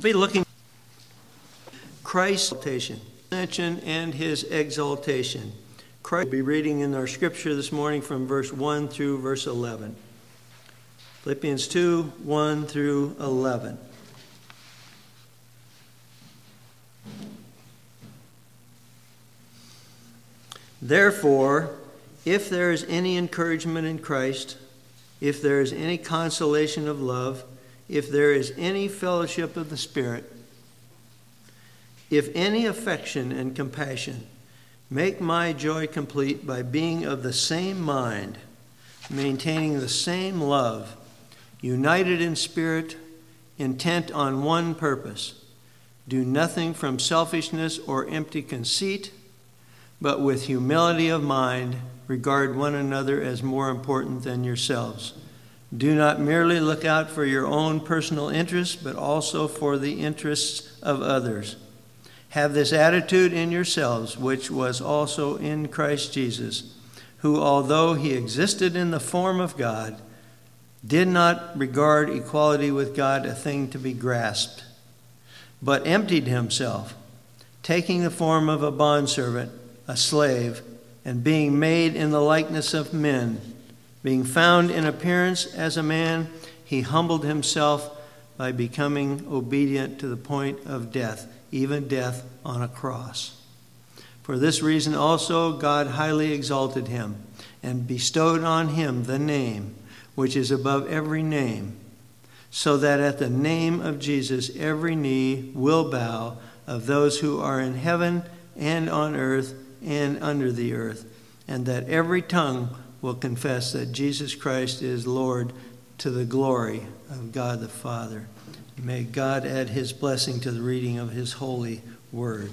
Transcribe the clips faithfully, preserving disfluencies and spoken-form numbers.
Be looking Christ's exaltation, ascension, and his exaltation. Christ will be reading in our scripture this morning from verse one through verse eleven. Philippians two, one through eleven. Therefore, if there is any encouragement in Christ, if there is any consolation of love, if there is any fellowship of the Spirit, if any affection and compassion, make my joy complete by being of the same mind, maintaining the same love, united in spirit, intent on one purpose. Do nothing from selfishness or empty conceit, but with humility of mind, regard one another as more important than yourselves. Do not merely look out for your own personal interests, but also for the interests of others. Have this attitude in yourselves, which was also in Christ Jesus, who, although he existed in the form of God, did not regard equality with God a thing to be grasped, but emptied himself, taking the form of a bondservant, a slave, and being made in the likeness of men. Being found in appearance as a man, he humbled himself by becoming obedient to the point of death, even death on a cross. For this reason also God highly exalted him and bestowed on him the name which is above every name, so that at the name of Jesus every knee will bow, of those who are in heaven and on earth and under the earth, and that every tongue will confess that Jesus Christ is Lord, to the glory of God the Father. May God add his blessing to the reading of his holy word.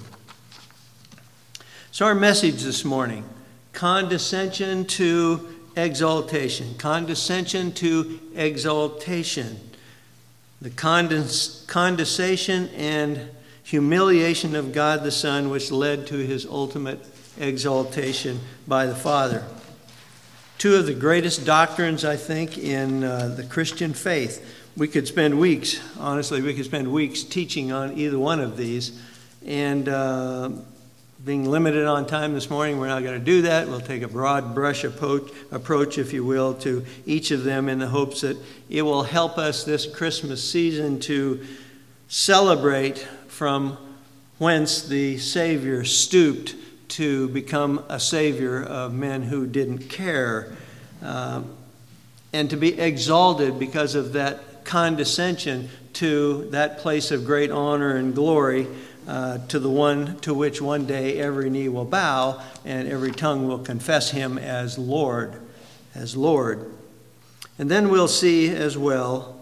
So our message this morning, condescension to exaltation. Condescension to exaltation. The condes- condescension and humiliation of God the Son, which led to his ultimate exaltation by the Father. Two of the greatest doctrines, I think, in uh, the Christian faith. We could spend weeks, honestly, we could spend weeks teaching on either one of these. And uh, being limited on time this morning, we're not going to do that. We'll take a broad brush approach, approach, if you will, to each of them in the hopes that it will help us this Christmas season to celebrate from whence the Savior stooped to become a Savior of men who didn't care, uh, and to be exalted because of that condescension to that place of great honor and glory, uh, to the one to which one day every knee will bow and every tongue will confess him as Lord, as Lord. And then we'll see as well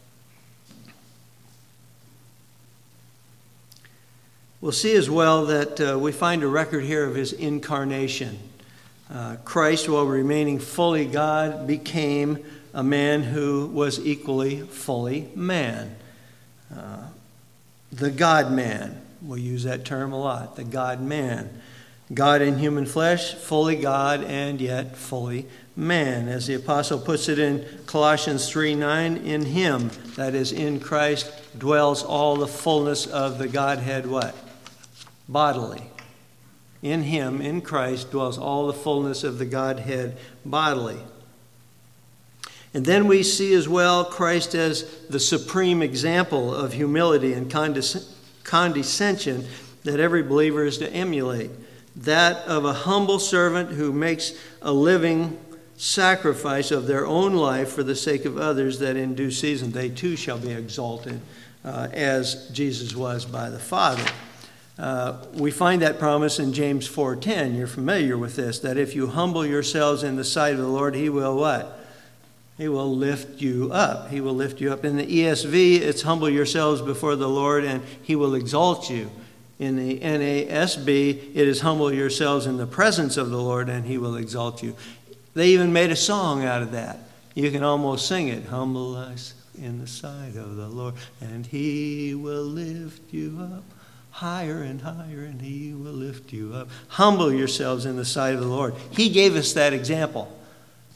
We'll see as well that uh, we find a record here of his incarnation. Uh, Christ, while remaining fully God, became a man who was equally fully man. Uh, the God-man. We'll use that term a lot. The God-man. God in human flesh, fully God and yet fully man. As the apostle puts it in Colossians three nine, in him, that is in Christ, dwells all the fullness of the Godhead what? Bodily. In him, in Christ, dwells all the fullness of the Godhead bodily. And then we see as well Christ as the supreme example of humility and condes- condescension that every believer is to emulate. That of a humble servant who makes a living sacrifice of their own life for the sake of others, that in due season they too shall be exalted, uh, as Jesus was by the Father. Uh, we find that promise in James four ten. You're familiar with this, that if you humble yourselves in the sight of the Lord, he will what? He will lift you up. He will lift you up. In the E S V, it's humble yourselves before the Lord and he will exalt you. In the N A S B, it is humble yourselves in the presence of the Lord and he will exalt you. They even made a song out of that. You can almost sing it. Humble us in the sight of the Lord and he will lift you up. Higher and higher, and he will lift you up. Humble yourselves in the sight of the Lord. He gave us that example.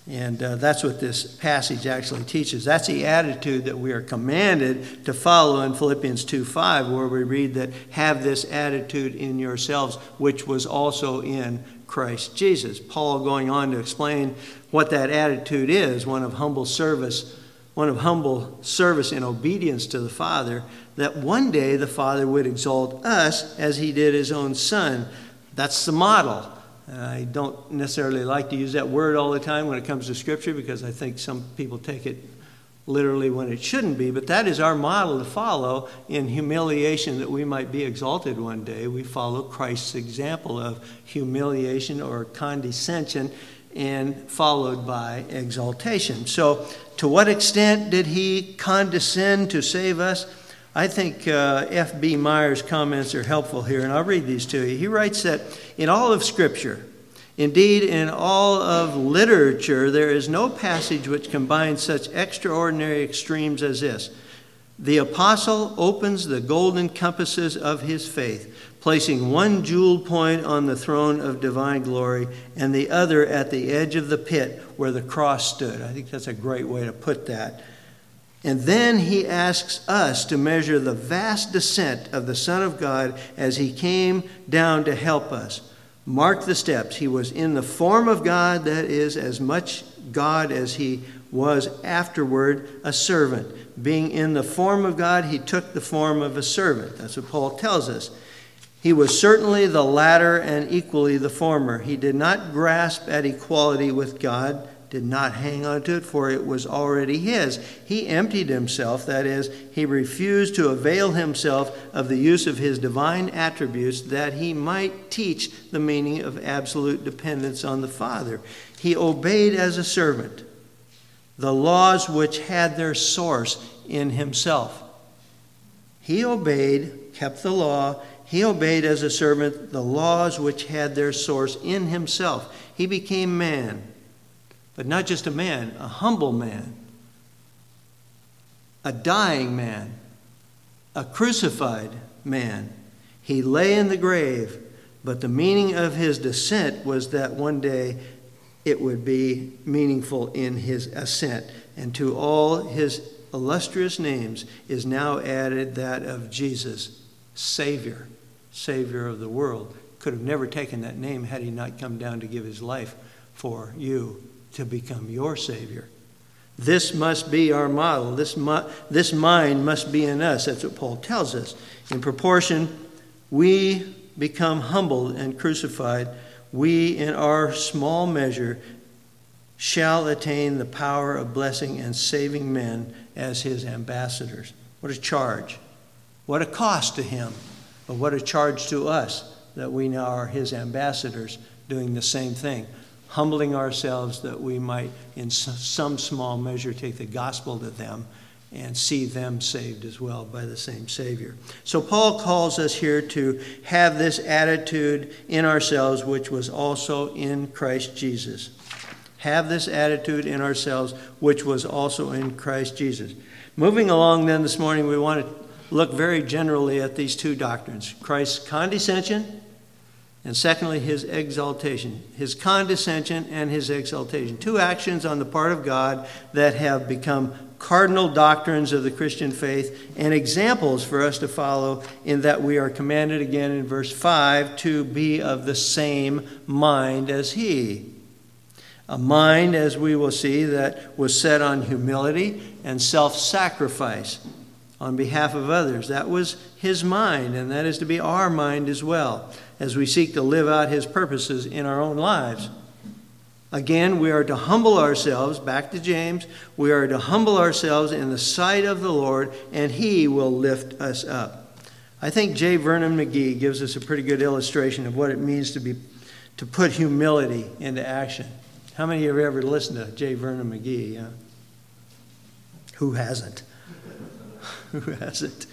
And uh, that's what this passage actually teaches. That's the attitude that we are commanded to follow in Philippians two five, where we read that have this attitude in yourselves, which was also in Christ Jesus. Paul going on to explain what that attitude is, one of humble service, one of humble service and obedience to the Father, that one day the Father would exalt us as he did his own Son. That's the model. I don't necessarily like to use that word all the time when it comes to Scripture, because I think some people take it literally when it shouldn't be. But that is our model to follow in humiliation, that we might be exalted one day. We follow Christ's example of humiliation or condescension, and followed by exaltation. So to what extent did he condescend to save us? I think uh, F B Meyer's comments are helpful here, and I'll read these to you. He writes that in all of Scripture, indeed in all of literature, there is no passage which combines such extraordinary extremes as this. The apostle opens the golden compasses of his faith, placing one jeweled point on the throne of divine glory and the other at the edge of the pit where the cross stood. I think that's a great way to put that. And then he asks us to measure the vast descent of the Son of God as he came down to help us. Mark the steps. He was in the form of God, that is, as much God as he was afterward a servant. Being in the form of God, he took the form of a servant. That's what Paul tells us. He was certainly the latter and equally the former. He did not grasp at equality with God, did not hang on to it, for it was already his. He emptied himself, that is, he refused to avail himself of the use of his divine attributes that he might teach the meaning of absolute dependence on the Father. He obeyed as a servant the laws which had their source in himself. He obeyed, kept the law. He obeyed as a servant the laws which had their source in himself. He became man. But not just a man, a humble man, a dying man, a crucified man. He lay in the grave, but the meaning of his descent was that one day it would be meaningful in his ascent. And to all his illustrious names is now added that of Jesus, Savior, Savior of the world. Could have never taken that name had he not come down to give his life for you, to become your Savior. This must be our model. This, mu- this mind must be in us. That's what Paul tells us. In proportion, we become humbled and crucified. We, in our small measure, shall attain the power of blessing and saving men as his ambassadors. What a charge. What a cost to him. But what a charge to us that we now are his ambassadors doing the same thing. Humbling ourselves that we might, in some small measure, take the gospel to them and see them saved as well by the same Savior. So Paul calls us here to have this attitude in ourselves, which was also in Christ Jesus. Have this attitude in ourselves, which was also in Christ Jesus. Moving along then this morning, we want to look very generally at these two doctrines: Christ's condescension, and secondly, his exaltation. His condescension and his exaltation. Two actions on the part of God that have become cardinal doctrines of the Christian faith and examples for us to follow, in that we are commanded again in verse five to be of the same mind as he. A mind, as we will see, that was set on humility and self-sacrifice on behalf of others. That was his mind, and that is to be our mind as well, as we seek to live out his purposes in our own lives. Again, we are to humble ourselves, back to James, we are to humble ourselves in the sight of the Lord, and he will lift us up. I think J. Vernon McGee gives us a pretty good illustration of what it means to be to put humility into action. How many of you have ever listened to J. Vernon McGee? Yeah? Who hasn't? Who hasn't?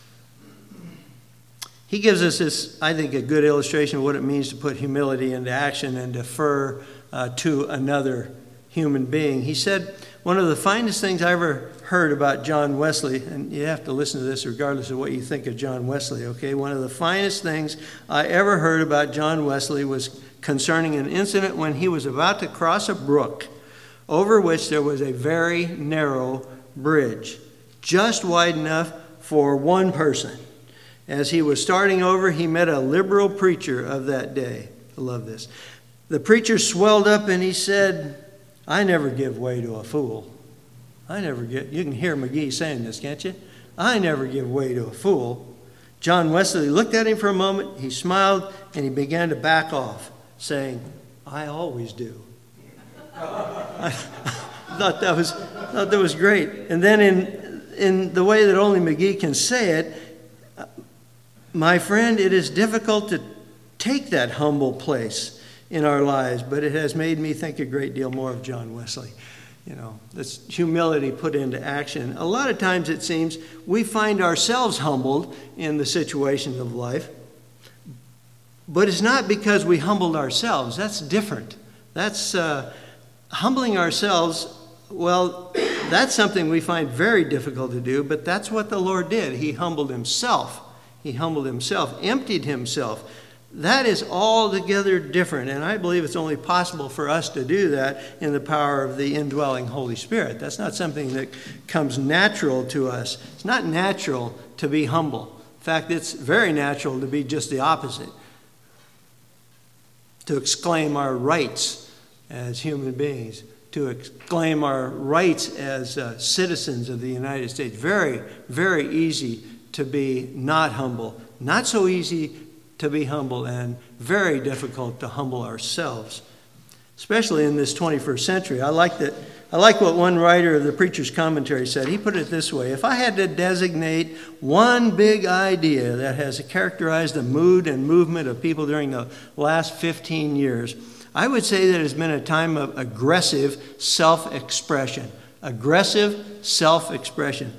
He gives us this, I think, a good illustration of what it means to put humility into action and defer uh, to another human being. He said, one of the finest things I ever heard about John Wesley, and you have to listen to this regardless of what you think of John Wesley, okay? One of the finest things I ever heard about John Wesley was concerning an incident when he was about to cross a brook over which there was a very narrow bridge, just wide enough for one person. As he was starting over, he met a liberal preacher of that day. I love this. The preacher swelled up and he said, "I never give way to a fool." I never get, you can hear McGee saying this, can't you? I never give way to a fool. John Wesley looked at him for a moment, he smiled, and he began to back off, saying, "I always do." I thought that was thought that was great. And then in in the way that only McGee can say it, my friend, it is difficult to take that humble place in our lives, but it has made me think a great deal more of John Wesley. You know, this humility put into action. A lot of times it seems we find ourselves humbled in the situations of life, but it's not because we humbled ourselves. That's different. That's uh, humbling ourselves. Well, that's something we find very difficult to do, but that's what the Lord did. He humbled himself. He humbled himself, emptied himself. That is altogether different, and I believe it's only possible for us to do that in the power of the indwelling Holy Spirit. That's not something that comes natural to us. It's not natural to be humble. In fact, it's very natural to be just the opposite, to exclaim our rights as human beings, to exclaim our rights as uh, citizens of the United States. Very, very easy to be not humble. Not so easy to be humble, and very difficult to humble ourselves, especially in this twenty-first century. I like that. I like what one writer of the Preacher's Commentary said. He put it this way: if I had to designate one big idea that has characterized the mood and movement of people during the last fifteen years, I would say that it's been a time of aggressive self-expression. Aggressive self-expression.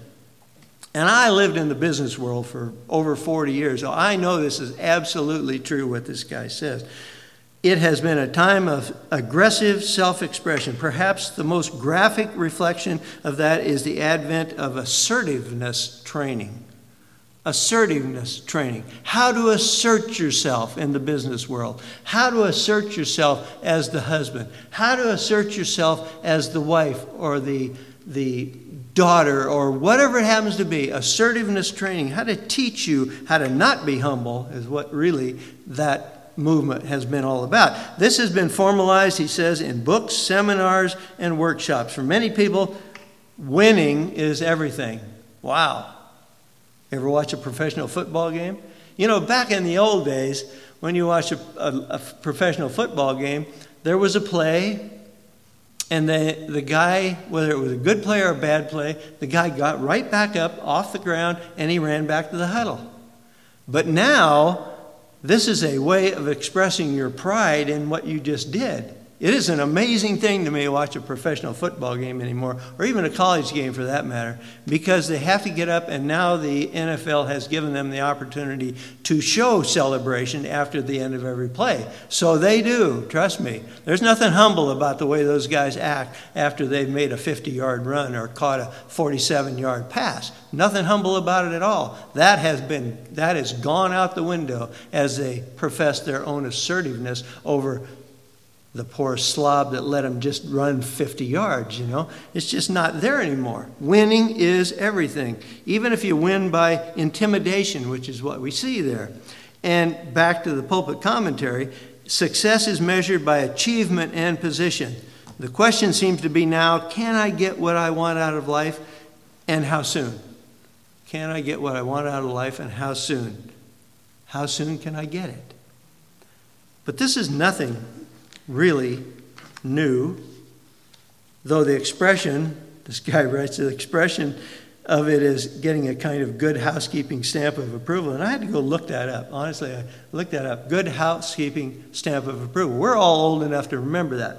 And I lived in the business world for over forty years, so I know this is absolutely true what this guy says. It has been a time of aggressive self-expression. Perhaps the most graphic reflection of that is the advent of assertiveness training. Assertiveness training. How to assert yourself in the business world. How to assert yourself as the husband. How to assert yourself as the wife or the, the daughter or whatever it happens to be. Assertiveness training. How to teach you how to not be humble is what really that movement has been all about. This has been formalized, he says, in books, seminars, and workshops. For many people, winning is everything. Wow. Ever watch a professional football game? You know, back in the old days, when you watch a, a, a professional football game, there was a play, and the, the guy, whether it was a good play or a bad play, the guy got right back up off the ground and he ran back to the huddle. But now, this is a way of expressing your pride in what you just did. It is an amazing thing to me to watch a professional football game anymore, or even a college game for that matter, because they have to get up, and now the N F L has given them the opportunity to show celebration after the end of every play. So they do, trust me. There's nothing humble about the way those guys act after they've made a fifty-yard run or caught a forty-seven-yard pass. Nothing humble about it at all. That has been, that has gone out the window as they profess their own assertiveness over the poor slob that let him just run fifty yards, you know. It's just not there anymore. Winning is everything, even if you win by intimidation, which is what we see there. And back to the pulpit commentary, success is measured by achievement and position. The question seems to be now, can I get what I want out of life, and how soon? Can I get what I want out of life, and how soon? How soon can I get it? But this is nothing really new, though the expression, this guy writes, the expression of it is getting a kind of good housekeeping stamp of approval. And I had to go look that up. Honestly, I looked that up. Good housekeeping stamp of approval. We're all old enough to remember that.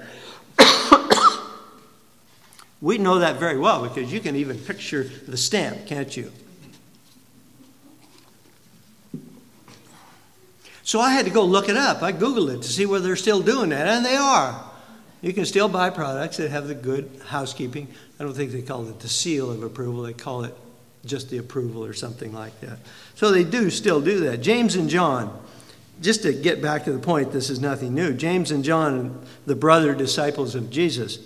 We know that very well because you can even picture the stamp, can't you? So I had to go look it up. I Googled it to see whether they're still doing that, and they are. You can still buy products that have the good housekeeping. I don't think they call it the seal of approval. They call it just the approval or something like that. So they do still do that. James and John, just to get back to the point, this is nothing new. James and John, the brother disciples of Jesus,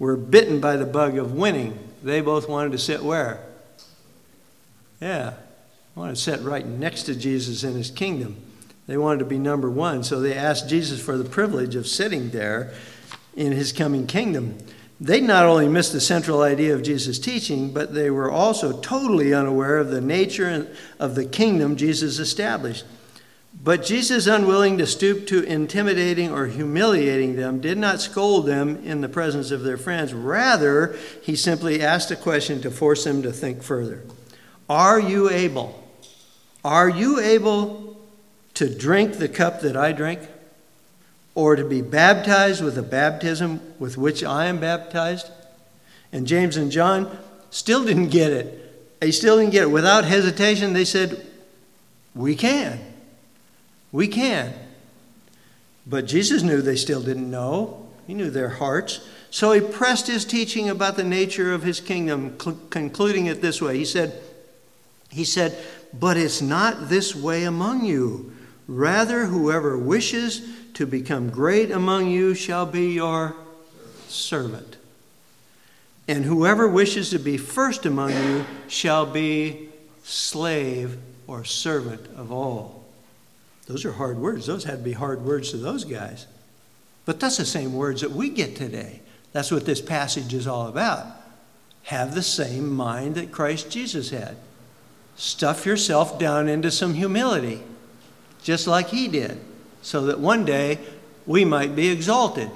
were bitten by the bug of winning. They both wanted to sit where? Yeah, wanted to sit right next to Jesus in his kingdom. They wanted to be number one, so they asked Jesus for the privilege of sitting there in his coming kingdom. They not only missed the central idea of Jesus' teaching, but they were also totally unaware of the nature of the kingdom Jesus established. But Jesus, unwilling to stoop to intimidating or humiliating them, did not scold them in the presence of their friends. Rather, he simply asked a question to force them to think further. Are you able? Are you able to drink the cup that I drink? Or to be baptized with the baptism with which I am baptized? And James and John still didn't get it. They still didn't get it. Without hesitation, they said, we can. We can. But Jesus knew they still didn't know. He knew their hearts. So he pressed his teaching about the nature of his kingdom, cl- concluding it this way. He said, he said, but it's not this way among you. Rather, whoever wishes to become great among you shall be your servant. And whoever wishes to be first among you shall be slave or servant of all. Those are hard words. Those had to be hard words to those guys. But that's the same words that we get today. That's what this passage is all about. Have the same mind that Christ Jesus had. Stuff yourself down into some humility, just like he did, so that one day we might be exalted.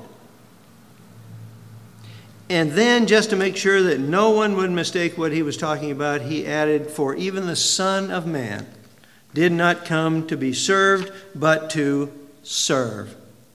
And then, just to make sure that no one would mistake what he was talking about, he added, for even the Son of Man did not come to be served, but to serve,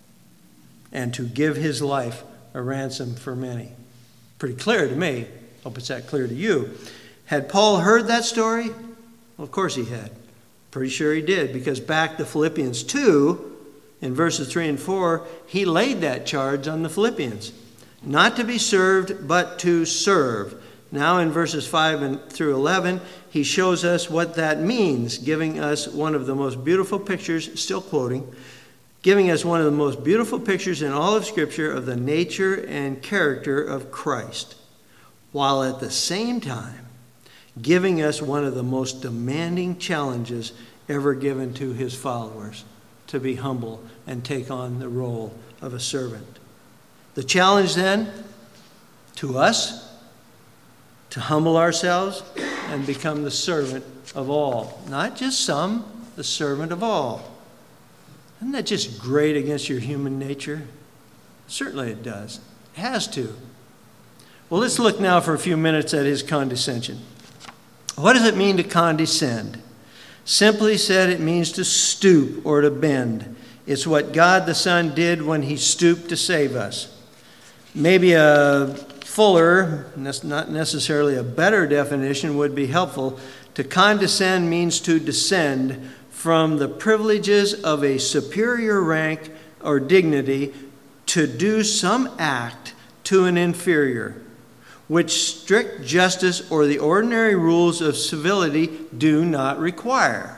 and to give his life a ransom for many. Pretty clear to me. Hope it's that clear to you. Had Paul heard that story? Well, of course he had. Pretty sure he did, because back to Philippians two, in verses three and four, he laid that charge on the Philippians. Not to be served, but to serve. Now in verses five and through eleven, he shows us what that means, giving us one of the most beautiful pictures, still quoting, giving us one of the most beautiful pictures in all of Scripture of the nature and character of Christ, while at the same time giving us one of the most demanding challenges ever given to his followers, to be humble and take on the role of a servant. The challenge then to us, to humble ourselves and become the servant of all. Not just some, the servant of all. Isn't that just great against your human nature? Certainly it does. It has to. Well, let's look now for a few minutes at his condescension. What does it mean to condescend? Simply said, it means to stoop or to bend. It's what God the Son did when he stooped to save us. Maybe a fuller, not necessarily a better definition would be helpful. To condescend means to descend from the privileges of a superior rank or dignity to do some act to an inferior, which strict justice or the ordinary rules of civility do not require.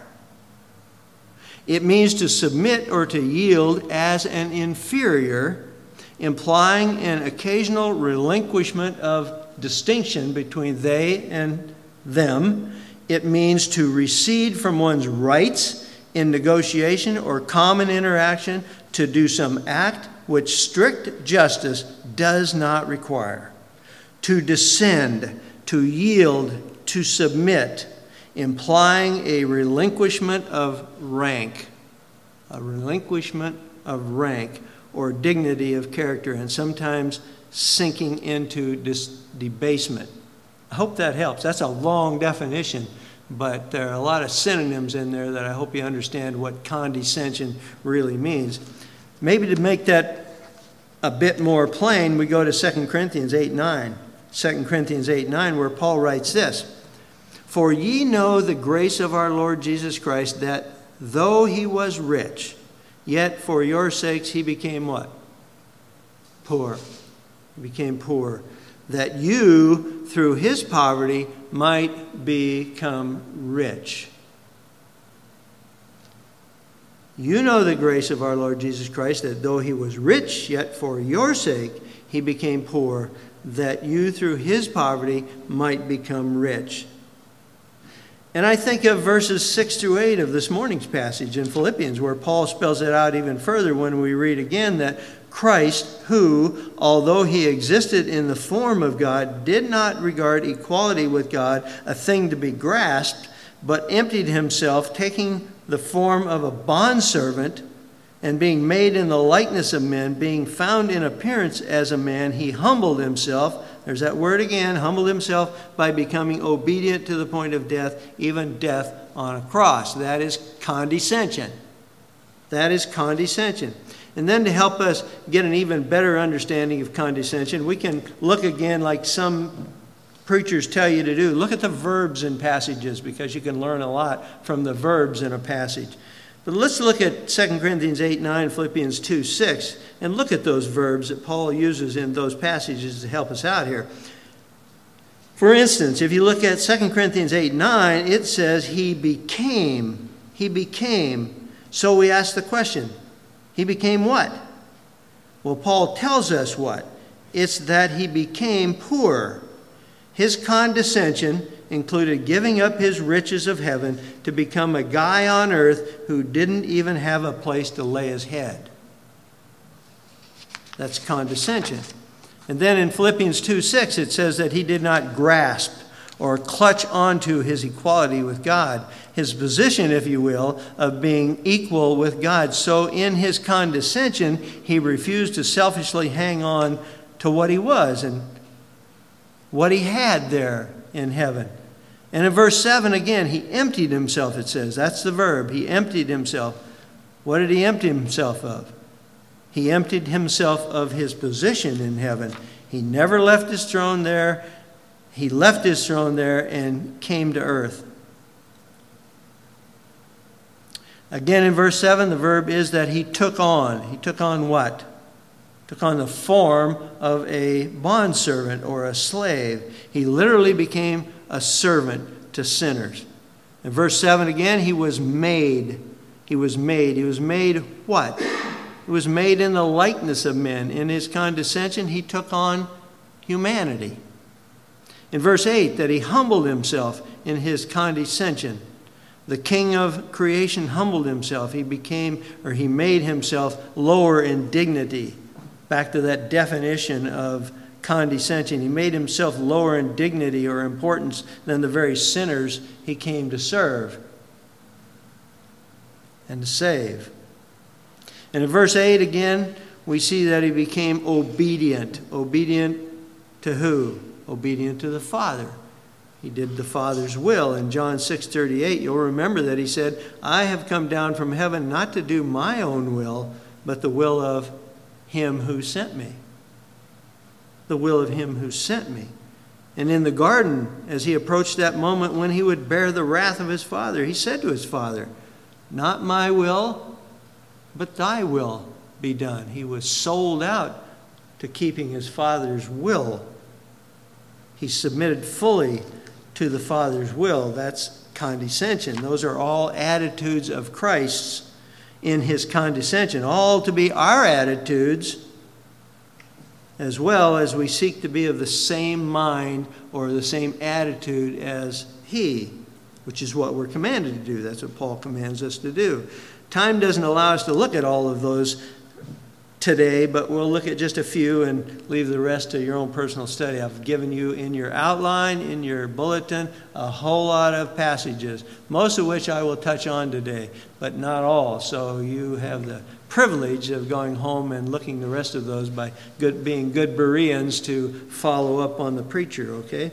It means to submit or to yield as an inferior, implying an occasional relinquishment of distinction between they and them. It means to recede from one's rights in negotiation or common interaction to do some act which strict justice does not require. To descend, to yield, to submit, implying a relinquishment of rank, a relinquishment of rank or dignity of character, and sometimes sinking into dis- debasement. I hope that helps. That's a long definition, but there are a lot of synonyms in there that I hope you understand what condescension really means. Maybe to make that a bit more plain, we go to Second Corinthians eight nine. Second Corinthians eight nine, where Paul writes this, for ye know the grace of our Lord Jesus Christ, that though he was rich, yet for your sakes he became what? Poor. He became poor, that you, through his poverty, might become rich. You know the grace of our Lord Jesus Christ, that though he was rich, yet for your sake he became poor, that you through his poverty might become rich. And I think of verses six through eight of this morning's passage in Philippians, where Paul spells it out even further when we read again that Christ, who, although he existed in the form of God, did not regard equality with God a thing to be grasped, but emptied himself, taking the form of a bondservant, and being made in the likeness of men, being found in appearance as a man, he humbled himself. There's that word again, humbled himself by becoming obedient to the point of death, even death on a cross. That is condescension. That is condescension. And then to help us get an even better understanding of condescension, we can look again like some preachers tell you to do. Look at the verbs in passages, because you can learn a lot from the verbs in a passage. But let's look at Second Corinthians eight nine, Philippians two six, and look at those verbs that Paul uses in those passages to help us out here. For instance, if you look at Second Corinthians eight nine, it says, he became. He became. So we ask the question, he became what? Well, Paul tells us what. It's that he became poor. His condescension included giving up his riches of heaven to become a guy on earth who didn't even have a place to lay his head. That's condescension. And then in Philippians two six, it says that he did not grasp or clutch onto his equality with God, his position, if you will, of being equal with God. So in his condescension, he refused to selfishly hang on to what he was and what he had there in heaven. And in verse seven again, he emptied himself, it says. That's the verb. He emptied himself. What did he empty himself of? He emptied himself of his position in heaven. He never left his throne there. He left his throne there and came to earth. Again in verse seven, the verb is that he took on. He took on what? Took on the form of a bondservant or a slave. He literally became a servant to sinners. In verse seven again, he was made. He was made. He was made what? He was made in the likeness of men. In his condescension, he took on humanity. In verse eight, that he humbled himself in his condescension. The king of creation humbled himself. He became, or he made himself lower in dignity. Back to that definition of condescension. He made himself lower in dignity or importance than the very sinners he came to serve and to save. And in verse eight again, we see that he became obedient. Obedient to who? Obedient to the Father. He did the Father's will. In John six thirty-eight, you'll remember that he said, I have come down from heaven not to do my own will, but the will of him who sent me. The will of him who sent me. And in the garden, as he approached that moment when he would bear the wrath of his Father, he said to his Father, not my will, but thy will be done. He was sold out to keeping his Father's will. He submitted fully to the Father's will. That's condescension. Those are all attitudes of Christ's in his condescension, all to be our attitudes as well as we seek to be of the same mind or the same attitude as he, which is what we're commanded to do. That's what Paul commands us to do. Time doesn't allow us to look at all of those today, but we'll look at just a few and leave the rest to your own personal study. I've given you in your outline, in your bulletin, a whole lot of passages, most of which I will touch on today, but not all. So you have the privilege of going home and looking the rest of those by good, being good Bereans to follow up on the preacher, okay?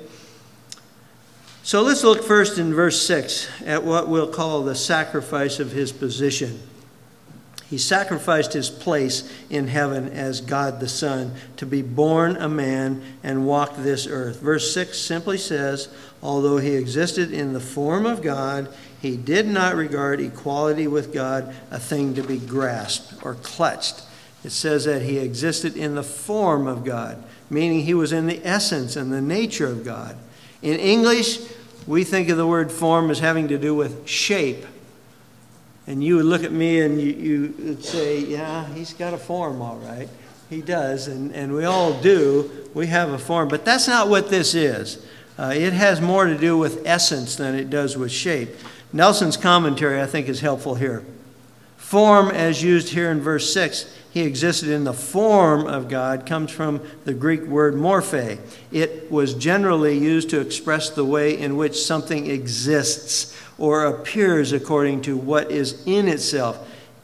So let's look first in verse six at what we'll call the sacrifice of his position. He sacrificed his place in heaven as God the Son to be born a man and walk this earth. Verse six simply says, although he existed in the form of God, he did not regard equality with God a thing to be grasped or clutched. It says that he existed in the form of God, meaning he was in the essence and the nature of God. In English, we think of the word form as having to do with shape. And you would look at me and you, you would say, yeah, he's got a form, all right. He does, and, and we all do. We have a form, but that's not what this is. Uh, it has more to do with essence than it does with shape. Nelson's commentary, I think, is helpful here. Form, as used here in verse six, he existed in the form of God, comes from the Greek word morphe. It was generally used to express the way in which something exists or appears according to what is in itself.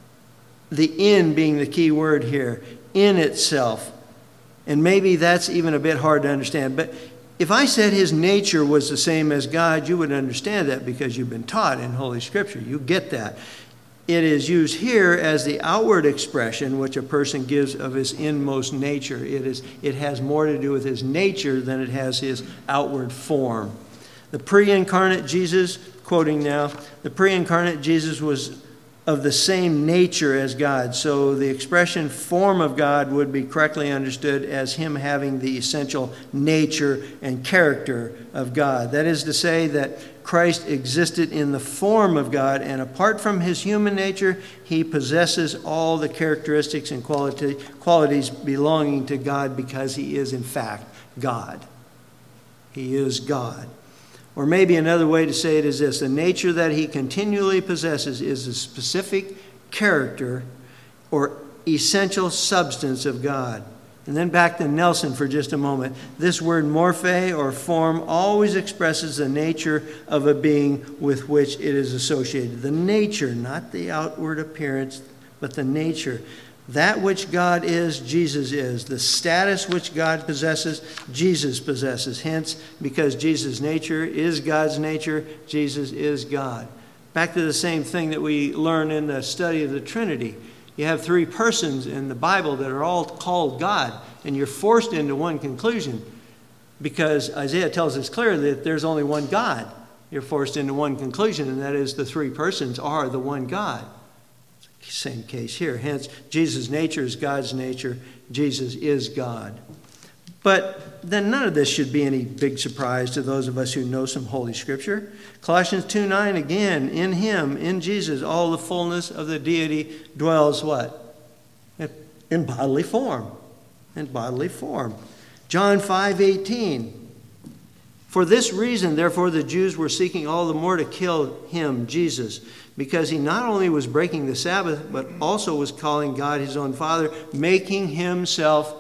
The in being the key word here, in itself. And maybe that's even a bit hard to understand. But if I said his nature was the same as God, you would understand that because you've been taught in Holy Scripture. You get that. It is used here as the outward expression which a person gives of his inmost nature. It is, it has more to do with his nature than it has his outward form. The pre-incarnate Jesus, quoting now, the pre-incarnate Jesus was of the same nature as God. So the expression form of God would be correctly understood as him having the essential nature and character of God. That is to say that Christ existed in the form of God, and apart from his human nature, he possesses all the characteristics and quality, qualities belonging to God because he is in fact God. He is God. Or maybe another way to say it is this: the nature that he continually possesses is the specific character or essential substance of God. And then back to Nelson for just a moment. This word morphe or form always expresses the nature of a being with which it is associated. The nature, not the outward appearance, but the nature. That which God is, Jesus is. The status which God possesses, Jesus possesses. Hence, because Jesus' nature is God's nature, Jesus is God. Back to the same thing that we learn in the study of the Trinity. You have three persons in the Bible that are all called God, and you're forced into one conclusion because Isaiah tells us clearly that there's only one God. You're forced into one conclusion, and that is the three persons are the one God. Same case here. Hence, Jesus' nature is God's nature. Jesus is God. But then none of this should be any big surprise to those of us who know some Holy Scripture. Colossians two nine, again, in him, in Jesus, all the fullness of the deity dwells what? In bodily form. In bodily form. John five eighteen. For this reason, therefore, the Jews were seeking all the more to kill him, Jesus, because he not only was breaking the Sabbath, but also was calling God his own Father, making himself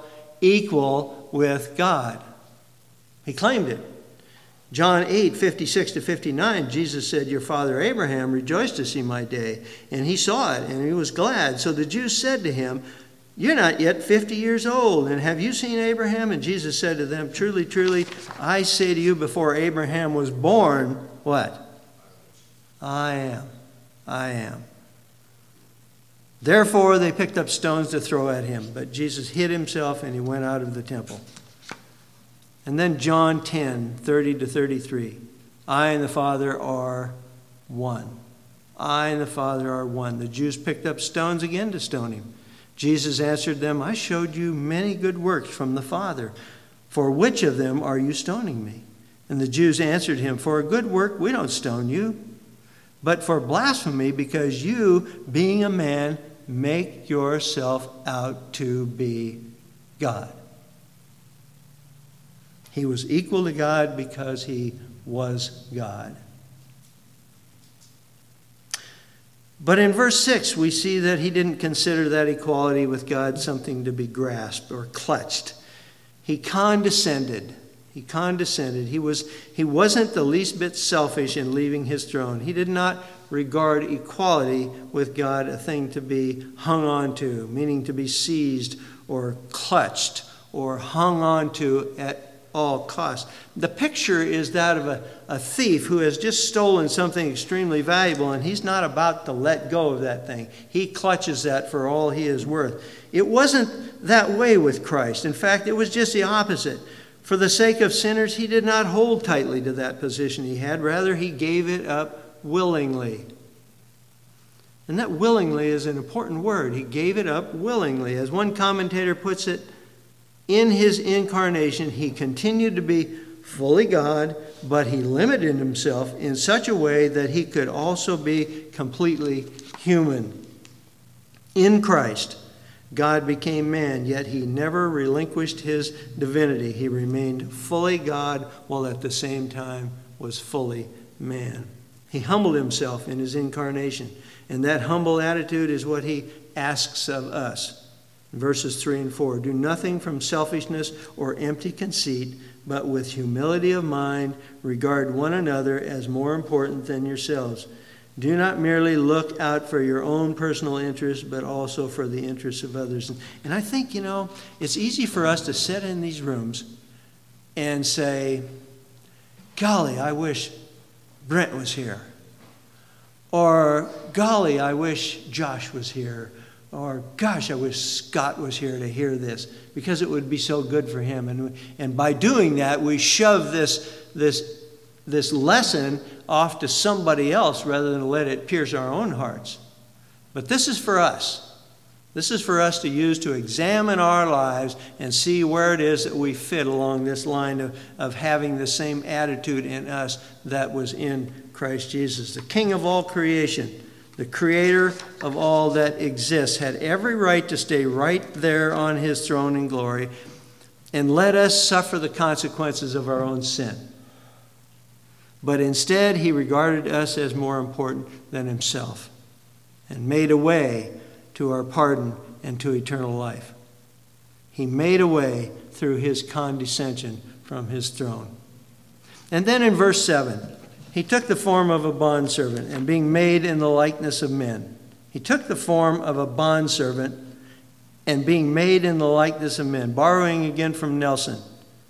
equal with God. He claimed it. John eight fifty-six to fifty-nine, Jesus said, your father Abraham rejoiced to see my day, and he saw it, and he was glad. So the Jews said to him, you're not yet fifty years old, and have you seen Abraham? And Jesus said to them, truly, truly, I say to you, before Abraham was born, what? I am. I am. Therefore, they picked up stones to throw at him, but Jesus hid himself, and he went out of the temple. And then John ten thirty to thirty-three. I and the Father are one. I and the Father are one. The Jews picked up stones again to stone him. Jesus answered them, I showed you many good works from the Father. For which of them are you stoning me? And the Jews answered him, for a good work we don't stone you, but for blasphemy, because you, being a man, make yourself out to be God. He was equal to God because he was God. But in verse six, we see that he didn't consider that equality with God something to be grasped or clutched. He condescended. He condescended. He was, he wasn't the least bit selfish in leaving his throne. He did not regard equality with God a thing to be hung on to, meaning to be seized or clutched or hung on to at all costs. The picture is that of a, a thief who has just stolen something extremely valuable, and he's not about to let go of that thing. He clutches that for all he is worth. It wasn't that way with Christ. In fact, it was just the opposite. For the sake of sinners, he did not hold tightly to that position he had. Rather, he gave it up willingly. And that willingly is an important word. He gave it up willingly. As one commentator puts it, in his incarnation, he continued to be fully God, but he limited himself in such a way that he could also be completely human. In Christ, God became man, yet he never relinquished his divinity. He remained fully God while at the same time was fully man. He humbled himself in his incarnation, and that humble attitude is what he asks of us. Verses three and four, do nothing from selfishness or empty conceit, but with humility of mind regard one another as more important than yourselves. Do not merely look out for your own personal interests, but also for the interests of others. And I think, you know, it's easy for us to sit in these rooms and say, golly, I wish Brent was here. Or, golly, I wish Josh was here. Or, gosh, I wish Scott was here to hear this, because it would be so good for him. And, and by doing that, we shove this, this, this lesson off to somebody else rather than let it pierce our own hearts. But this is for us. This is for us to use to examine our lives and see where it is that we fit along this line of, of having the same attitude in us that was in Christ Jesus. The King of all creation, the creator of all that exists, had every right to stay right there on his throne in glory and let us suffer the consequences of our own sin. But instead, he regarded us as more important than himself and made a way to our pardon and to eternal life. He made a way through his condescension from his throne. And then in verse seven, he took the form of a bondservant, and being made in the likeness of men. He took the form of a bondservant, and being made in the likeness of men. Borrowing again from Nelson.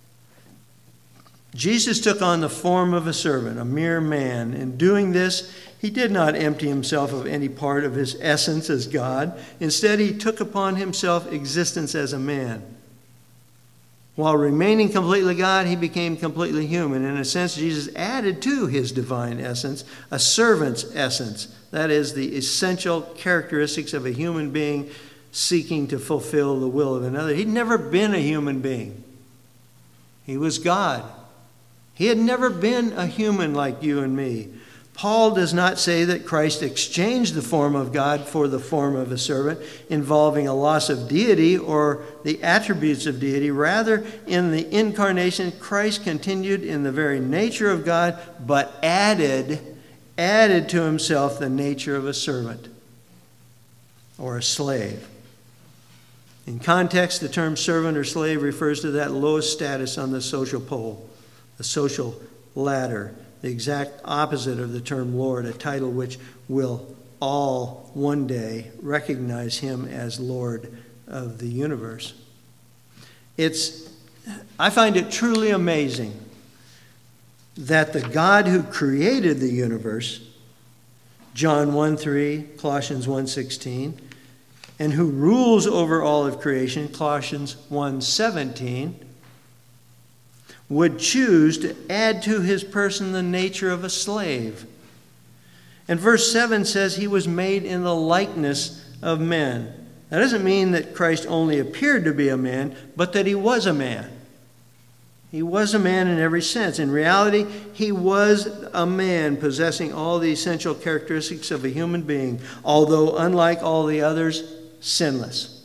Jesus took on the form of a servant, a mere man. In doing this, he did not empty himself of any part of his essence as God. Instead, he took upon himself existence as a man. While remaining completely God, he became completely human. In a sense, Jesus added to his divine essence a servant's essence. That is, the essential characteristics of a human being seeking to fulfill the will of another. He'd never been a human being. He was God. He had never been a human like you and me. Paul does not say that Christ exchanged the form of God for the form of a servant, involving a loss of deity or the attributes of deity. Rather, in the incarnation, Christ continued in the very nature of God, but added, added to himself the nature of a servant or a slave. In context, the term servant or slave refers to that lowest status on the social pole, the social ladder. The exact opposite of the term Lord, a title which will all one day recognize him as Lord of the universe. It's, I find it truly amazing that the God who created the universe, John one three, Colossians one sixteen, and who rules over all of creation, Colossians one seventeen, would choose to add to his person the nature of a slave. And verse seven says he was made in the likeness of men. That doesn't mean that Christ only appeared to be a man, but that he was a man. He was a man in every sense. In reality, he was a man possessing all the essential characteristics of a human being, although unlike all the others, sinless.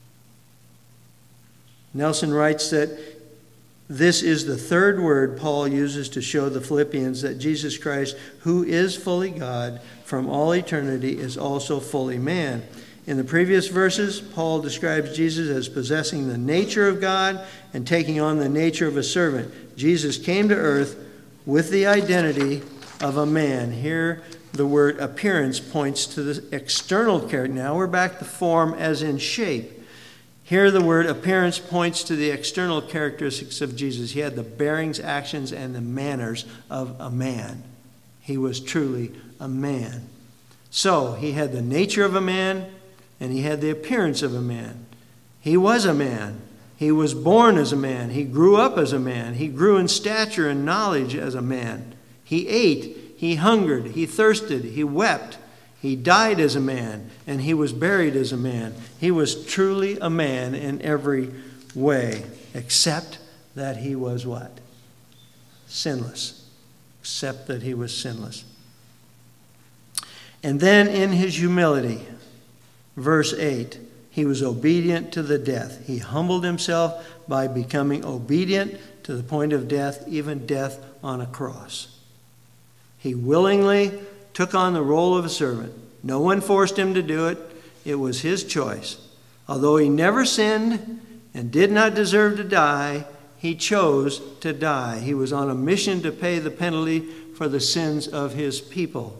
Nelson writes that this is the third word Paul uses to show the Philippians that Jesus Christ, who is fully God from all eternity, is also fully man. In the previous verses, Paul describes Jesus as possessing the nature of God and taking on the nature of a servant. Jesus came to earth with the identity of a man. Here, the word appearance points to the external character. Now we're back to form as in shape. Here the word appearance points to the external characteristics of Jesus. He had the bearings, actions, and the manners of a man. He was truly a man. So he had the nature of a man, and he had the appearance of a man. He was a man. He was born as a man. He grew up as a man. He grew in stature and knowledge as a man. He ate. He hungered. He thirsted. He wept. He died as a man, and he was buried as a man. He was truly a man in every way, except that he was what? Sinless. Except that he was sinless. And then in his humility, verse eight, He was obedient to the death. He humbled himself by becoming obedient to the point of death, even death on a cross. He willingly took on the role of a servant. No one forced him to do it. It was his choice. Although he never sinned and did not deserve to die, he chose to die. He was on a mission to pay the penalty for the sins of his people.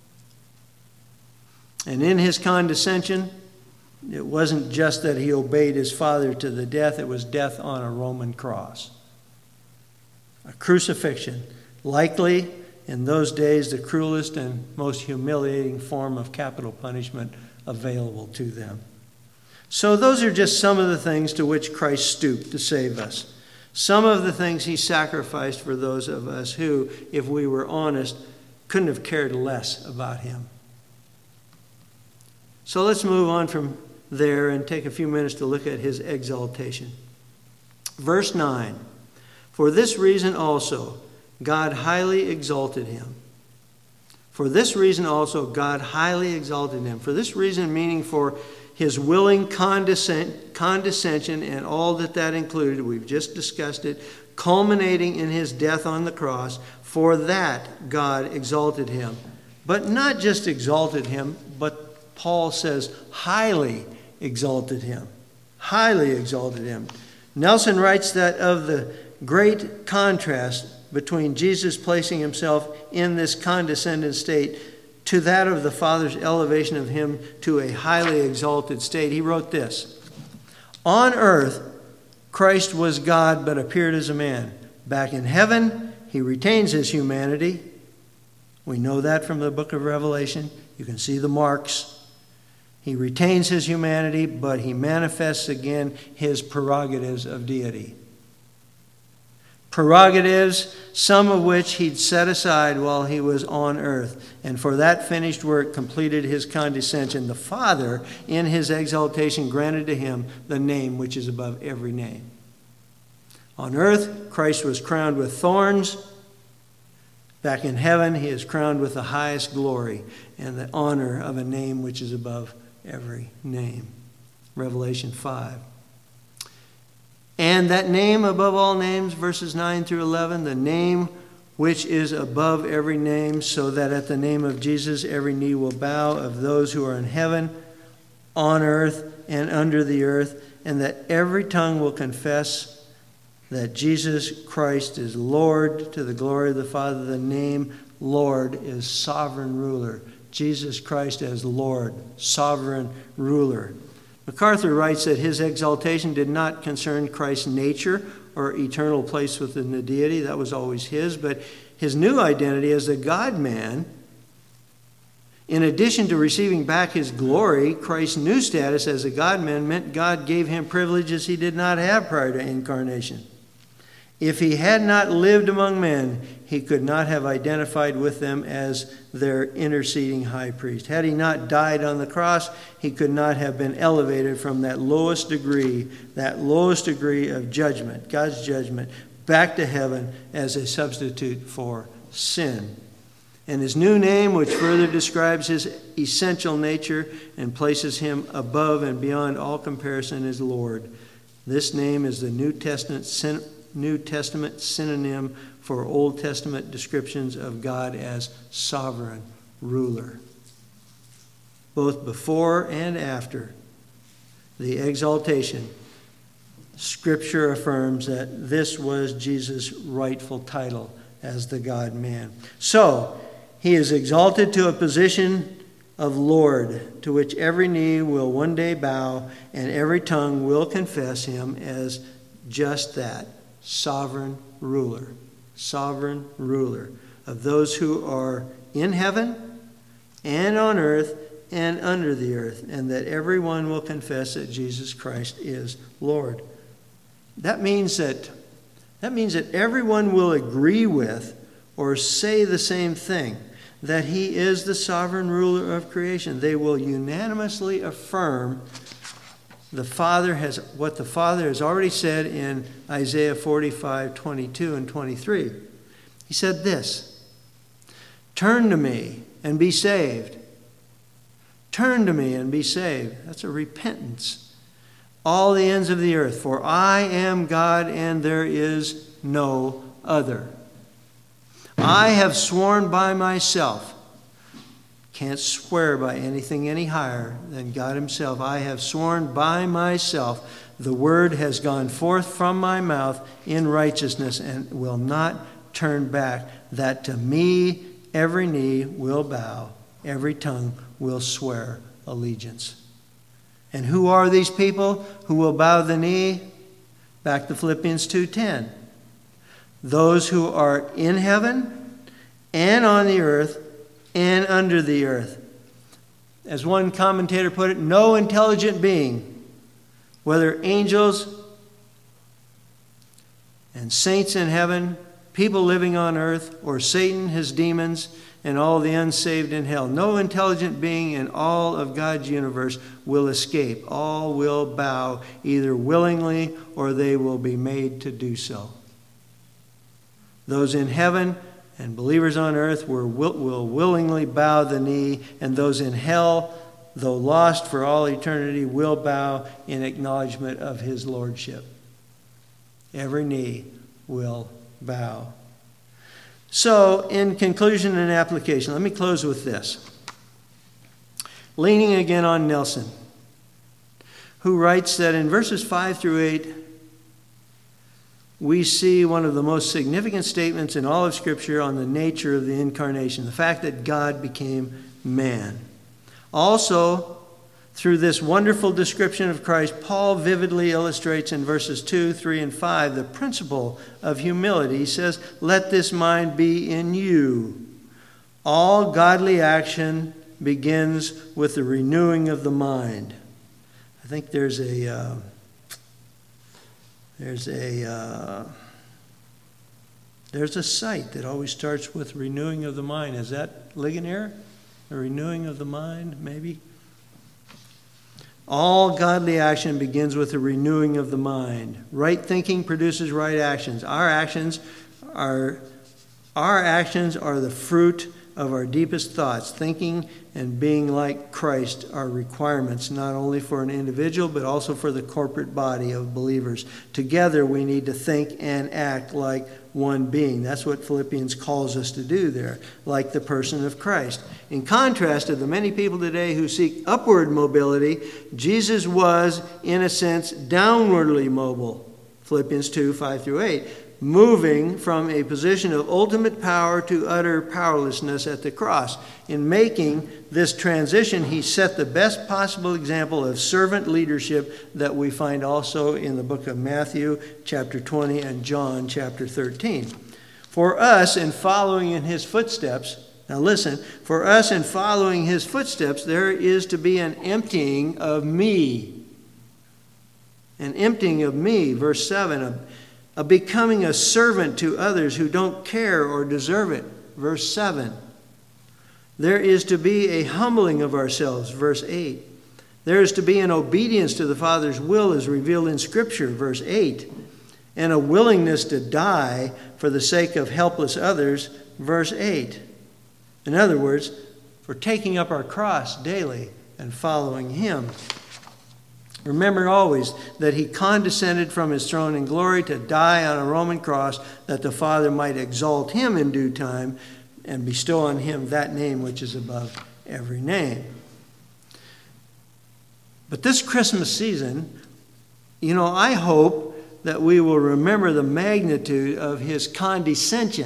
And in his condescension, it wasn't just that he obeyed his Father to the death, it was death on a Roman cross. A crucifixion, likely in those days the cruelest and most humiliating form of capital punishment available to them. So those are just some of the things to which Christ stooped to save us. Some of the things he sacrificed for those of us who, if we were honest, couldn't have cared less about him. So let's move on from there and take a few minutes to look at his exaltation. Verse nine, for this reason also God highly exalted him. For this reason also God highly exalted him. For this reason, meaning for his willing condescend, condescension and all that that included, we've just discussed it, culminating in his death on the cross. For that God exalted him. But not just exalted him, but Paul says highly exalted him. Highly exalted him. Nelson writes that of the great contrast between Jesus placing himself in this condescending state to that of the Father's elevation of him to a highly exalted state. He wrote this, on earth, Christ was God but appeared as a man. Back in heaven, he retains his humanity. We know that from the book of Revelation. You can see the marks. He retains his humanity, but he manifests again his prerogatives of deity. Prerogatives, some of which he'd set aside while he was on earth. And for that finished work completed his condescension. The Father, in his exaltation, granted to him the name which is above every name. On earth, Christ was crowned with thorns. Back in heaven, he is crowned with the highest glory and the honor of a name which is above every name. Revelation five. And that name above all names, verses nine through eleven, the name which is above every name, so that at the name of Jesus every knee will bow of those who are in heaven, on earth, and under the earth, and that every tongue will confess that Jesus Christ is Lord, to the glory of the Father. The name Lord is sovereign ruler. Jesus Christ as Lord, sovereign ruler. MacArthur writes that his exaltation did not concern Christ's nature or eternal place within the deity. That was always his. But his new identity as the God-man, in addition to receiving back his glory, Christ's new status as a God-man meant God gave him privileges he did not have prior to incarnation. If he had not lived among men, he could not have identified with them as their interceding high priest. Had he not died on the cross, he could not have been elevated from that lowest degree, that lowest degree of judgment, God's judgment, back to heaven as a substitute for sin. And his new name, which further describes his essential nature and places him above and beyond all comparison, is Lord. This name is the New Testament syn- New Testament synonym for Old Testament descriptions of God as sovereign ruler. Both before and after the exaltation, Scripture affirms that this was Jesus' rightful title as the God-man. So, he is exalted to a position of Lord, to which every knee will one day bow and every tongue will confess him as just that, sovereign ruler. Sovereign ruler of those who are in heaven and on earth and under the earth, and that everyone will confess that Jesus Christ is Lord. That means that that means that everyone will agree with or say the same thing, that he is the sovereign ruler of creation. They will unanimously affirm the Father has what the Father has already said in Isaiah forty-five, twenty-two and twenty-three. He said this, "Turn to me and be saved. Turn to me and be saved. That's a repentance. All the ends of the earth, for I am God and there is no other. I have sworn by myself. Can't swear by anything any higher than God himself. I have sworn by myself. The word has gone forth from my mouth in righteousness and will not turn back, that to me every knee will bow, every tongue will swear allegiance. And who are these people who will bow the knee? Back to Philippians two ten. Those who are in heaven and on the earth and under the earth. As one commentator put it, no intelligent being, whether angels and saints in heaven, people living on earth, or Satan, his demons, and all the unsaved in hell. No intelligent being in all of God's universe will escape. All will bow either willingly or they will be made to do so. Those in heaven and believers on earth will, will willingly bow the knee, and those in hell, though lost for all eternity, will bow in acknowledgement of his lordship. Every knee will bow. So, in conclusion and application, let me close with this. Leaning again on Nelson, who writes that in verses five through eight, we see one of the most significant statements in all of Scripture on the nature of the incarnation, the fact that God became man. Also, through this wonderful description of Christ, Paul vividly illustrates in verses two, three, and five the principle of humility. He says, "Let this mind be in you." All godly action begins with the renewing of the mind. I think there's a uh, there's a uh, there's a site that always starts with renewing of the mind. Is that Ligonier? The renewing of the mind, maybe? All godly action begins with the renewing of the mind. Right thinking produces right actions. Our actions are our actions are the fruit of our deepest thoughts. Thinking and being like Christ are requirements not only for an individual but also for the corporate body of believers. Together we need to think and act like one being. That's what Philippians calls us to do there, like the person of Christ. In contrast to the many people today who seek upward mobility, Jesus was, in a sense, downwardly mobile. Philippians two, five through eight. Moving from a position of ultimate power to utter powerlessness at the cross. In making this transition, he set the best possible example of servant leadership that we find also in the book of Matthew, chapter twenty, and John, chapter thirteen. For us, in following in his footsteps, now listen, for us in following his footsteps, there is to be an emptying of me. An emptying of me, verse seven, of of becoming a servant to others who don't care or deserve it. Verse seven. There is to be a humbling of ourselves. Verse eight. There is to be an obedience to the Father's will as revealed in Scripture. Verse eight. And a willingness to die for the sake of helpless others. Verse eight. In other words, for taking up our cross daily and following him. Remember always that he condescended from his throne in glory to die on a Roman cross, that the Father might exalt him in due time and bestow on him that name which is above every name. But this Christmas season, you know, I hope that we will remember the magnitude of his condescension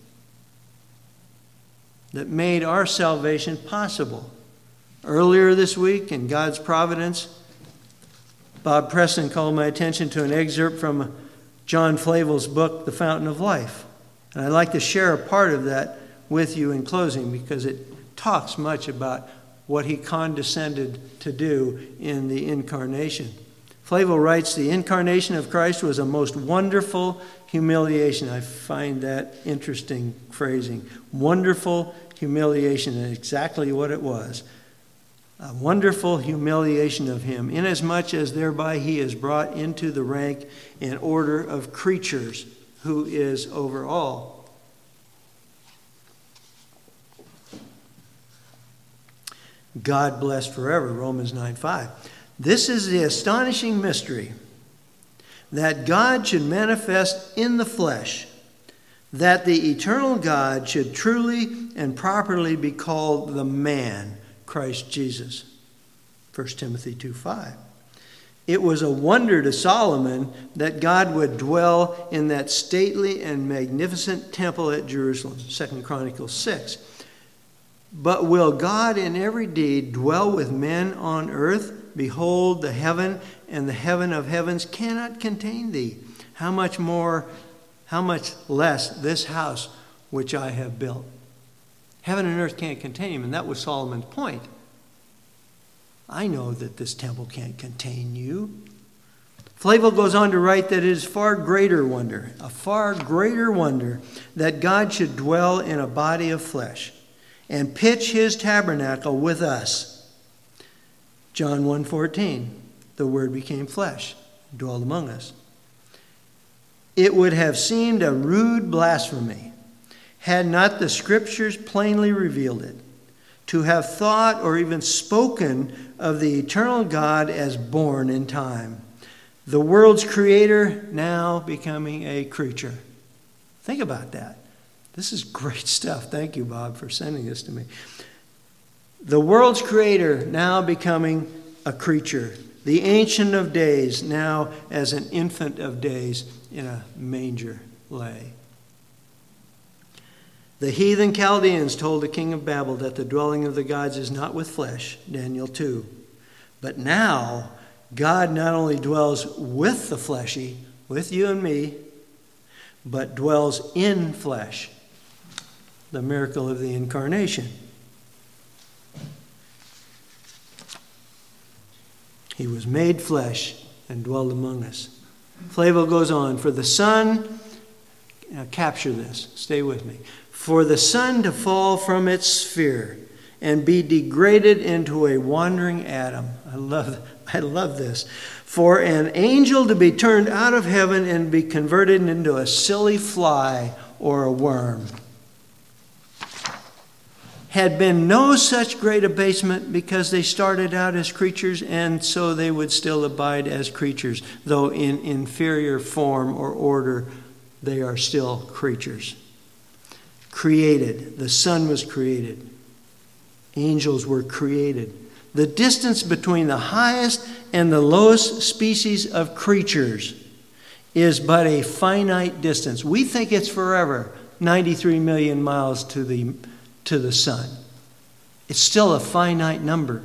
that made our salvation possible. Earlier this week, in God's providence, Bob Preston called my attention to an excerpt from John Flavel's book, The Fountain of Life. And I'd like to share a part of that with you in closing because it talks much about what he condescended to do in the incarnation. Flavel writes, "The incarnation of Christ was a most wonderful humiliation." I find that interesting phrasing. Wonderful humiliation, and exactly what it was. A wonderful humiliation of him, inasmuch as thereby he is brought into the rank and order of creatures, who is over all. God blessed forever, Romans nine five. This is the astonishing mystery, that God should manifest in the flesh, that the eternal God should truly and properly be called the man, Christ Jesus. First Timothy two five. It was a wonder to Solomon that God would dwell in that stately and magnificent temple at Jerusalem. Second Chronicles six. But will God in every deed dwell with men on earth? Behold, the heaven and the heaven of heavens cannot contain thee. How much more, how much less this house which I have built. Heaven and earth can't contain him, and that was Solomon's point. I know that this temple can't contain you. Flavel goes on to write that it is far greater wonder, a far greater wonder that God should dwell in a body of flesh and pitch his tabernacle with us. John one fourteen, the Word became flesh, dwelled among us. It would have seemed a rude blasphemy had not the Scriptures plainly revealed it, to have thought or even spoken of the eternal God as born in time, the world's creator now becoming a creature. Think about that. This is great stuff. Thank you, Bob, for sending this to me. The world's creator now becoming a creature. The Ancient of Days now as an infant of days in a manger lay. The heathen Chaldeans told the king of Babel that the dwelling of the gods is not with flesh, Daniel two. But now, God not only dwells with the fleshy, with you and me, but dwells in flesh. The miracle of the incarnation. He was made flesh and dwelled among us. Flavel goes on, for the Son, now capture this, stay with me. For the sun to fall from its sphere and be degraded into a wandering atom. I love, I love this. For an angel to be turned out of heaven and be converted into a silly fly or a worm. Had been no such great abasement, because they started out as creatures, and so they would still abide as creatures, though in inferior form or order they are still creatures. Created. The sun was created. Angels were created. The distance between the highest and the lowest species of creatures is but a finite distance. We think it's forever, ninety-three million miles to the, to the sun. It's still a finite number.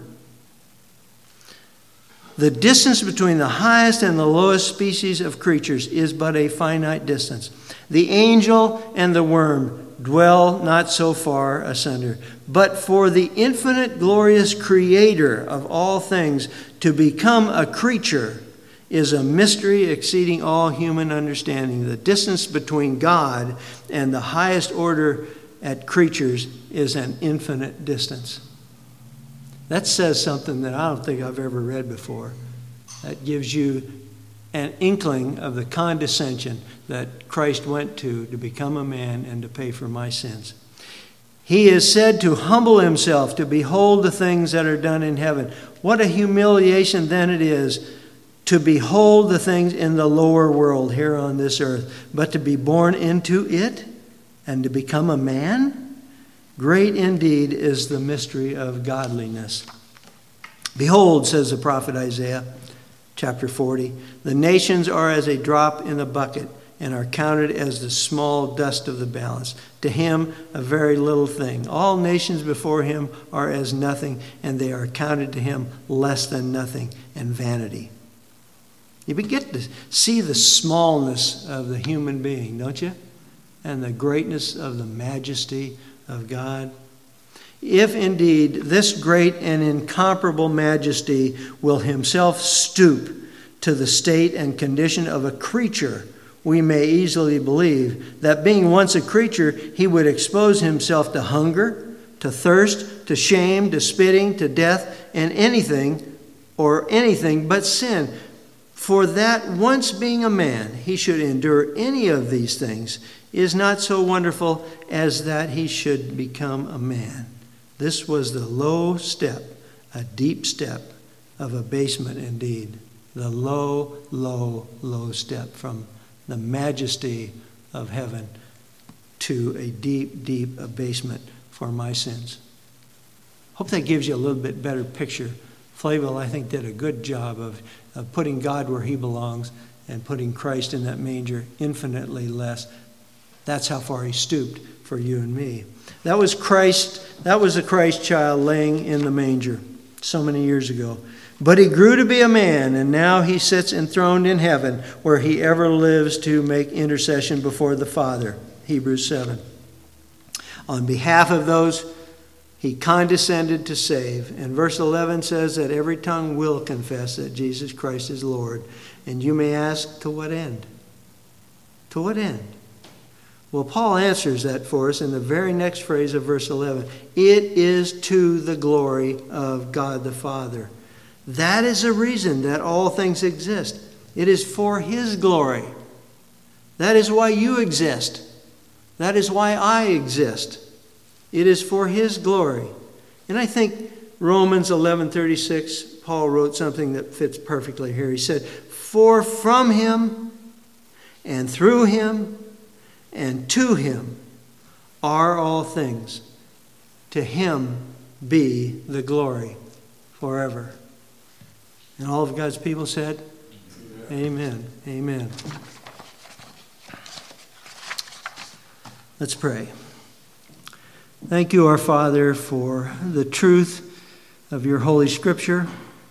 The distance between the highest and the lowest species of creatures is but a finite distance. The angel and the worm dwell not so far asunder, but for the infinite glorious creator of all things to become a creature is a mystery exceeding all human understanding. The distance between God and the highest order at creatures is an infinite distance. That says something that I don't think I've ever read before. That gives you an inkling of the condescension that Christ went to to become a man and to pay for my sins. He is said to humble himself, to behold the things that are done in heaven. What a humiliation then it is to behold the things in the lower world here on this earth, but to be born into it and to become a man? Great indeed is the mystery of godliness. Behold, says the prophet Isaiah, chapter forty, the nations are as a drop in the bucket and are counted as the small dust of the balance. To him, a very little thing. All nations before him are as nothing, and they are counted to him less than nothing and vanity. You get to see the smallness of the human being, don't you? And the greatness of the majesty of God. If indeed this great and incomparable majesty will himself stoop to the state and condition of a creature, we may easily believe that being once a creature, he would expose himself to hunger, to thirst, to shame, to spitting, to death, and anything or anything but sin. For that once being a man, he should endure any of these things is not so wonderful as that he should become a man. This was the low step a deep step of abasement indeed. The low, low, low step from the majesty of heaven to a deep, deep abasement for my sins. Hope that gives you a little bit better picture. Flavel, I think, did a good job of, of putting God where he belongs and putting Christ in that manger infinitely less. That's how far he stooped for you and me. That was Christ, that was the Christ child laying in the manger so many years ago. But he grew to be a man, and now he sits enthroned in heaven, where he ever lives to make intercession before the Father. Hebrews seven. On behalf of those he condescended to save. And verse eleven says that every tongue will confess that Jesus Christ is Lord. And you may ask, to what end? To what end? Well, Paul answers that for us in the very next phrase of verse eleven. It is to the glory of God the Father. That is the reason that all things exist. It is for his glory. That is why you exist. That is why I exist. It is for his glory. And I think Romans eleven thirty-six, Paul wrote something that fits perfectly here. He said, for from him and through him and to him are all things. To him be the glory forever. And all of God's people said, amen. Amen. Let's pray. Thank you, our Father, for the truth of your Holy Scripture,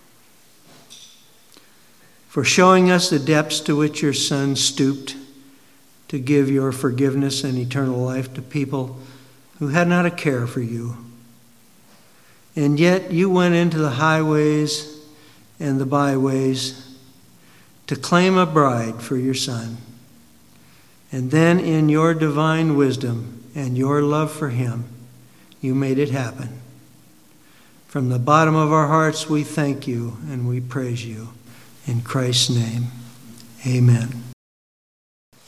for showing us the depths to which your Son stooped to give your forgiveness and eternal life to people who had not a care for you. And yet you went into the highways and the byways to claim a bride for your Son. And then in your divine wisdom and your love for him, you made it happen. From the bottom of our hearts, we thank you and we praise you. In Christ's name, amen.